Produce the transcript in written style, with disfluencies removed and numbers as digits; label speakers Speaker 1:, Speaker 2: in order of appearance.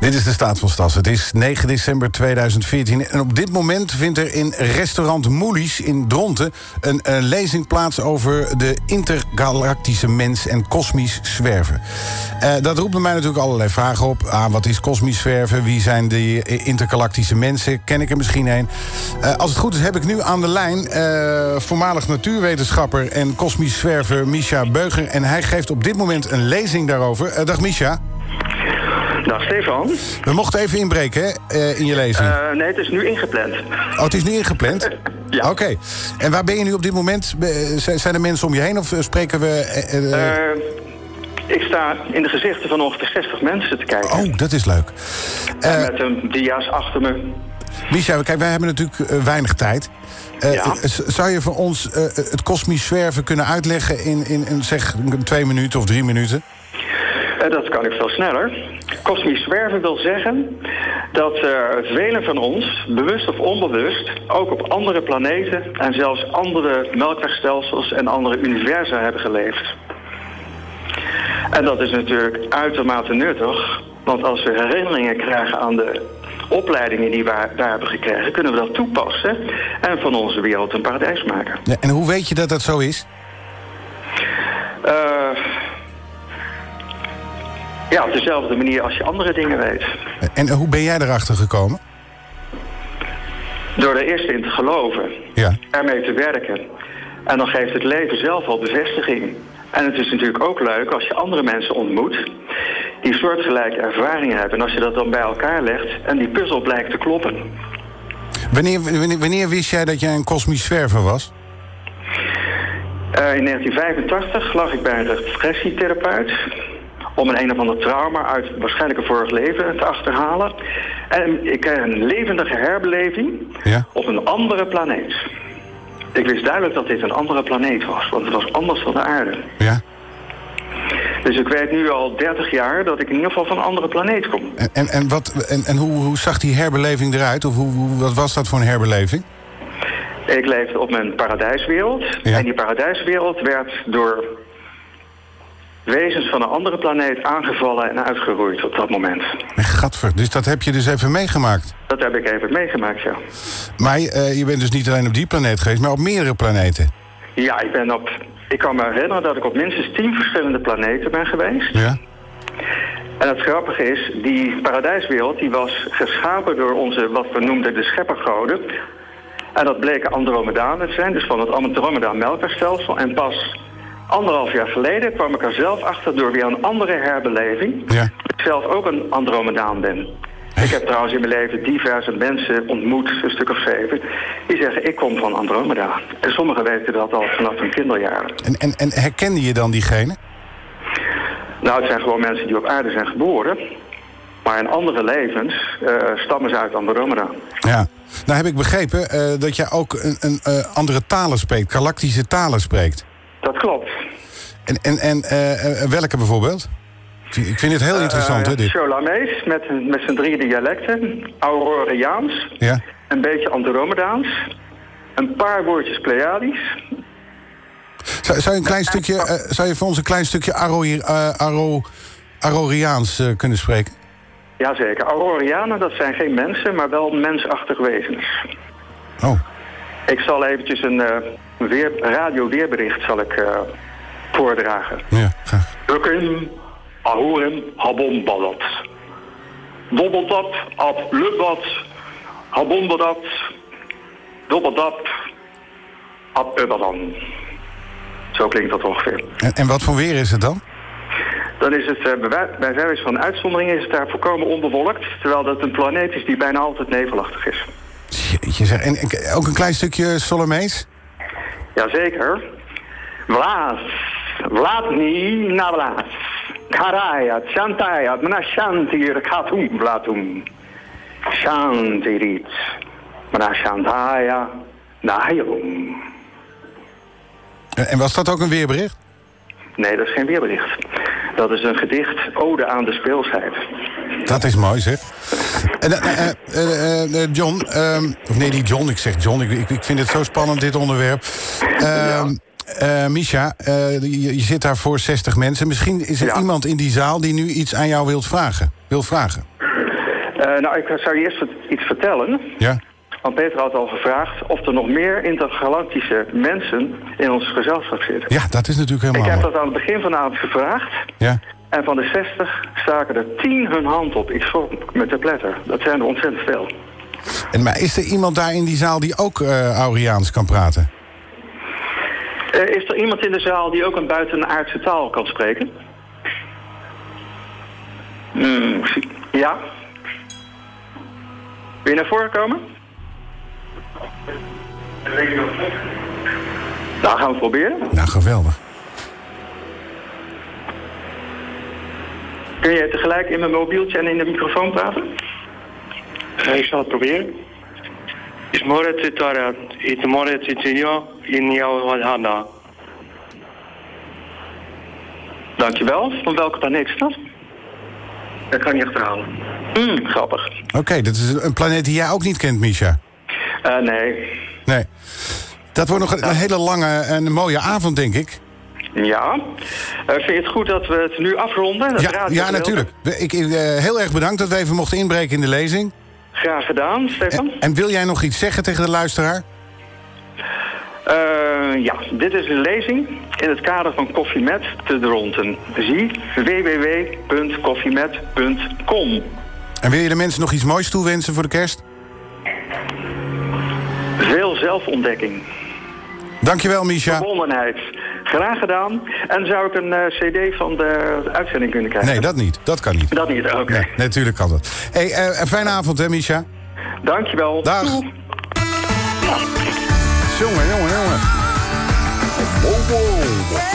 Speaker 1: Dit is de staat van Stas. Het is 9 december 2014. En op dit moment vindt er in restaurant Moelies in Dronten een lezing plaats over de intergalactische mens en kosmisch zwerven. Dat roept bij mij natuurlijk allerlei vragen op. Wat is kosmisch zwerven? Wie zijn de intergalactische mensen? Ken ik er misschien een? Als het goed is heb ik nu aan de lijn voormalig natuurwetenschapper en kosmisch zwerver Mischa Beuger. En hij geeft op dit moment een lezing daarover. Dag Mischa.
Speaker 2: Dag Stefan.
Speaker 1: We mochten even inbreken, hè, in je lezing.
Speaker 2: Nee, het is nu ingepland.
Speaker 1: Oh, het is nu ingepland?
Speaker 2: Ja.
Speaker 1: Oké. En waar ben je nu op dit moment? Zijn er mensen om je heen of spreken we...
Speaker 2: Ik sta in de gezichten van ongeveer 60 mensen te kijken.
Speaker 1: Oh, dat is leuk.
Speaker 2: Met een dia's achter me.
Speaker 1: Mischa, kijk, wij hebben natuurlijk weinig tijd.
Speaker 2: Ja.
Speaker 1: Zou je voor ons het kosmisch zwerven kunnen uitleggen in zeg 2 minuten of 3 minuten?
Speaker 2: Dat kan ik veel sneller. Kosmisch zwerven wil zeggen dat velen van ons, bewust of onbewust, ook op andere planeten en zelfs andere melkwegstelsels en andere universa hebben geleefd. En dat is natuurlijk uitermate nuttig, want als we herinneringen krijgen aan de opleidingen die we daar hebben gekregen, kunnen we dat toepassen en van onze wereld een paradijs maken.
Speaker 1: Ja, en hoe weet je dat dat zo is?
Speaker 2: Ja, op dezelfde manier als je andere dingen weet.
Speaker 1: En hoe ben jij erachter gekomen?
Speaker 2: Door er eerst in te geloven.
Speaker 1: Ja.
Speaker 2: Ermee te werken. En dan geeft het leven zelf al bevestiging. En het is natuurlijk ook leuk als je andere mensen ontmoet die soortgelijke ervaringen hebben. En als je dat dan bij elkaar legt en die puzzel blijkt te kloppen.
Speaker 1: Wanneer wist jij dat jij een kosmisch zwerver was?
Speaker 2: In 1985 lag ik bij een regressietherapeut om een of ander trauma uit waarschijnlijk een vorig leven te achterhalen. En ik kreeg een levendige herbeleving op een andere planeet. Ik wist duidelijk dat dit een andere planeet was, want het was anders dan de aarde.
Speaker 1: Ja.
Speaker 2: Dus ik weet nu al 30 jaar dat ik in ieder geval van een andere planeet kom.
Speaker 1: En hoe zag die herbeleving eruit? Of wat was dat voor een herbeleving?
Speaker 2: Ik leefde op mijn paradijswereld. Ja. En die paradijswereld werd door wezens van een andere planeet aangevallen en uitgeroeid op dat moment.
Speaker 1: Gadver, dus dat heb je dus even meegemaakt?
Speaker 2: Dat heb ik even meegemaakt, ja.
Speaker 1: Maar je bent dus niet alleen op die planeet geweest, maar op meerdere planeten?
Speaker 2: Ja, ik kan me herinneren dat ik op minstens 10 verschillende planeten ben geweest.
Speaker 1: Ja.
Speaker 2: En het grappige is, die paradijswereld die was geschapen door onze, wat we noemden, de scheppergoden. En dat bleken Andromedanen te zijn, dus van het Andromeda-melkwegstelsel. En pas 1,5 jaar geleden kwam ik er zelf achter door weer een andere herbeleving. Ja. Dat ik zelf ook een Andromedaan ben. Ik heb trouwens in mijn leven diverse mensen ontmoet, een stuk of 7... die zeggen, ik kom van Andromeda. En sommigen weten dat al vanaf hun kinderjaren.
Speaker 1: En herkende je dan diegene?
Speaker 2: Nou, het zijn gewoon mensen die op aarde zijn geboren. Maar in andere levens stammen ze uit Andromeda. Ja,
Speaker 1: nou heb ik begrepen dat jij ook een andere talen spreekt, galactische talen spreekt.
Speaker 2: Dat klopt.
Speaker 1: En welke bijvoorbeeld? Ik vind het heel interessant, hè, dit.
Speaker 2: Cholamees, met zijn 3 dialecten. Auroriaans. Ja. Een beetje Andromedaans. Een paar woordjes Pleiadisch.
Speaker 1: Zou je voor ons een klein stukje Auroriaans kunnen spreken?
Speaker 2: Jazeker. Aurorianen, dat zijn geen mensen, maar wel mensachtige wezens.
Speaker 1: Oh.
Speaker 2: Ik zal eventjes een radioweerbericht voordragen.
Speaker 1: Ja, graag.
Speaker 2: Ukim, ahorim, habombadat. Dobbeltap, ab lubbat, habombadat, dobbeltap, ab ubbadan. Zo klinkt dat ongeveer.
Speaker 1: En wat voor weer is het dan?
Speaker 2: Dan is het, bij wijze van uitzondering is het daar volkomen onbewolkt, terwijl dat een planeet is die bijna altijd nevelachtig is.
Speaker 1: Jeetje zeg, en ook een klein stukje Solomees?
Speaker 2: Jazeker. Vlaas, Vladni na Vlaas. Karaya, Chantaya, Mnashantir, Katum, Vlatum. Shantirit, Mnashantaya, Nahayum.
Speaker 1: En was dat ook een weerbericht?
Speaker 2: Nee, dat is geen weerbericht. Dat is een gedicht, ode aan de speelsheid.
Speaker 1: Dat is mooi, zeg. John, of nee, niet John, ik zeg John. Ik vind het zo spannend, dit onderwerp. Mischa, je zit daar voor 60 mensen. Misschien is er iemand in die zaal die nu iets aan jou wil vragen.
Speaker 2: Nou, ik zou je eerst iets vertellen.
Speaker 1: Ja?
Speaker 2: Want Peter had al gevraagd of er nog meer intergalactische mensen in ons gezelschap zitten.
Speaker 1: Ja, dat is natuurlijk helemaal...
Speaker 2: Ik heb dat aan het begin van de avond gevraagd.
Speaker 1: Ja?
Speaker 2: En van de 60 staken er 10 hun hand op. Ik schrok met de pletter. Dat zijn er ontzettend veel.
Speaker 1: Maar is er iemand daar in die zaal die ook Auriaans kan praten?
Speaker 2: Is er iemand in de zaal die ook een buitenaardse taal kan spreken? Ja. Wil je naar voren komen? Nou, gaan we het proberen.
Speaker 1: Nou, geweldig.
Speaker 2: Kun je tegelijk in mijn mobieltje en in de microfoon praten?
Speaker 3: Ik zal het proberen. Is moret tara it moret itio in jouw handa.
Speaker 2: Dankjewel. Van welke planeet is dat? Dat kan je niet achterhalen. Grappig.
Speaker 1: Oké, dat is een planeet die jij ook niet kent, Misha.
Speaker 2: Nee.
Speaker 1: Nee. Dat wordt nog een hele lange en mooie avond, denk ik.
Speaker 2: Ja. Vind je het goed dat we het nu afronden?
Speaker 1: Ja, natuurlijk. Heel erg bedankt dat we even mochten inbreken in de lezing.
Speaker 2: Graag gedaan, Stefan.
Speaker 1: En wil jij nog iets zeggen tegen de luisteraar?
Speaker 2: Ja, dit is een lezing in het kader van Koffie Met te Dronten. Zie www.koffiemet.com.
Speaker 1: En wil je de mensen nog iets moois toewensen voor de kerst?
Speaker 2: Veel zelfontdekking.
Speaker 1: Dankjewel, Misha.
Speaker 2: Verbondenheid. Graag gedaan. En zou ik een cd van de uitzending kunnen krijgen?
Speaker 1: Nee, dat niet. Dat kan niet.
Speaker 2: Dat niet, oké.
Speaker 1: Nee, natuurlijk kan dat. Hey, een fijne avond, hè, Misha?
Speaker 2: Dankjewel.
Speaker 1: Dag.
Speaker 2: Doeg.
Speaker 1: Jongen.
Speaker 4: Wow.